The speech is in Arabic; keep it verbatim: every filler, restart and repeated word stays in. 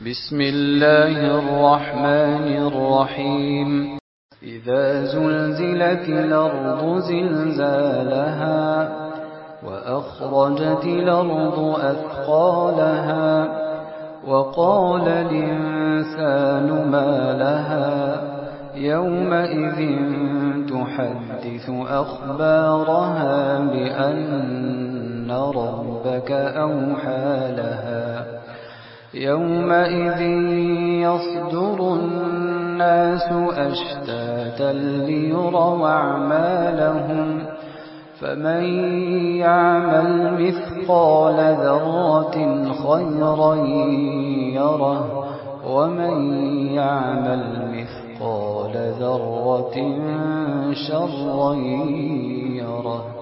بسم الله الرحمن الرحيم إذا زلزلت الأرض زلزالها وأخرجت الأرض أثقالها وقال الإنسان ما لها يومئذ تحدث أخبارها بأن ربك أوحى لها يومئذ يصدر الناس أشتاتا ليروا أعمالهم فمن يعمل مثقال ذرة خيرا يره ومن يعمل مثقال ذرة شرا يره.